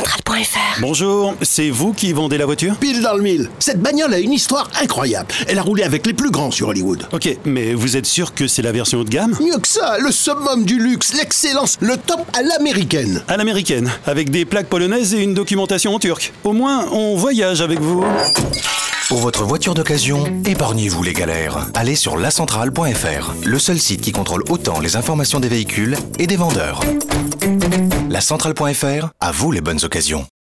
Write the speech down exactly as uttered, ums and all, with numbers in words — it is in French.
centrale point f r. Bonjour, c'est vous qui vendez la voiture ? Pile dans le mille. Cette bagnole a une histoire incroyable. Elle a roulé avec les plus grands sur Hollywood. Ok, mais vous êtes sûr que c'est la version haut de gamme ? Mieux que ça, le summum du luxe, l'excellence, le top à l'américaine. À l'américaine, avec des plaques polonaises et une documentation en turc. Au moins, on voyage avec vous. Pour votre voiture d'occasion, épargnez-vous les galères. Allez sur la centrale point f r, le seul site qui contrôle autant les informations des véhicules et des vendeurs. la centrale point f r, à vous les bonnes occasions.